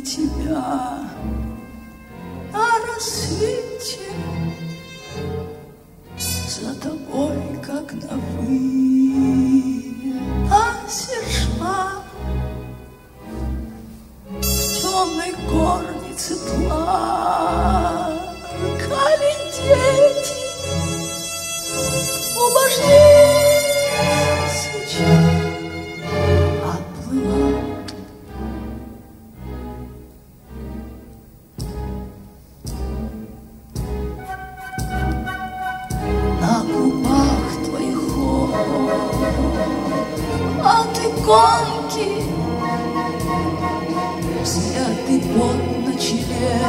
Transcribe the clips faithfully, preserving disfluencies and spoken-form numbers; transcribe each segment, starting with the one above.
тебя на рассвете, за тобой, как на выносе шла в темной горнице плакали дети, убожденная свеча отплыла. На губах твоих холодный конки, взятый пот на челе,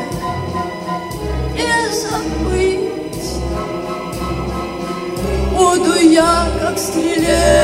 не забыть буду я, как стрелец.